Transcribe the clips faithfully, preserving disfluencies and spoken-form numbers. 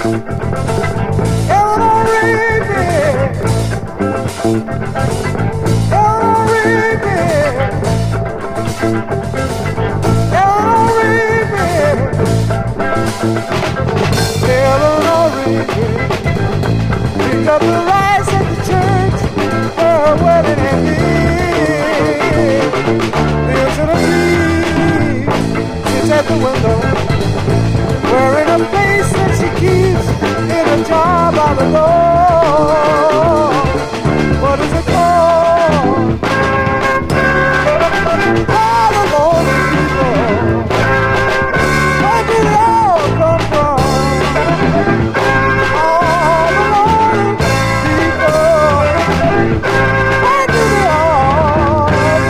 Eleanor Rigby, Eleanor Rigby, Eleanor Rigby, Eleanor Rigby, picked up the rice at the church for her wedding ended. Lives in a tree, sits at the window, wearing a face that she keeps in a jar by the door. What is it called? All the lonely people. Where do they all come from? All the lonely people. Where do they all come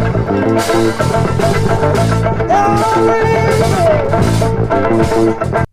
from?